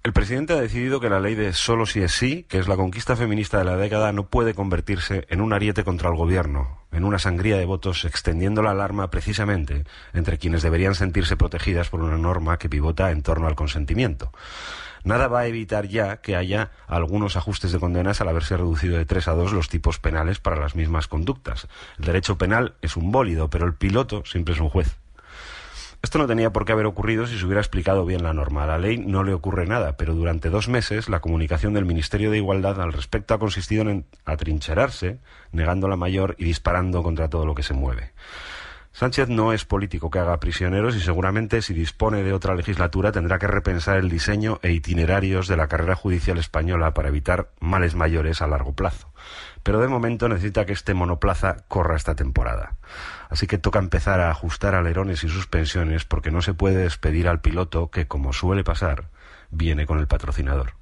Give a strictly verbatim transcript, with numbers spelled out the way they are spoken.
El presidente ha decidido que la ley de solo si es sí, que es la conquista feminista de la década, no puede convertirse en un ariete contra el gobierno, en una sangría de votos, extendiendo la alarma precisamente entre quienes deberían sentirse protegidas por una norma que pivota en torno al consentimiento. Nada va a evitar ya que haya algunos ajustes de condenas al haberse reducido de tres a dos los tipos penales para las mismas conductas. El derecho penal es un bólido, pero el piloto siempre es un juez. Esto no tenía por qué haber ocurrido si se hubiera explicado bien la norma. A la ley no le ocurre nada, pero durante dos meses la comunicación del Ministerio de Igualdad al respecto ha consistido en atrincherarse, negando la mayor y disparando contra todo lo que se mueve. Sánchez no es político que haga prisioneros y seguramente si dispone de otra legislatura tendrá que repensar el diseño e itinerarios de la carrera judicial española para evitar males mayores a largo plazo. Pero de momento necesita que este monoplaza corra esta temporada. Así que toca empezar a ajustar alerones y suspensiones porque no se puede despedir al piloto que, como suele pasar, viene con el patrocinador.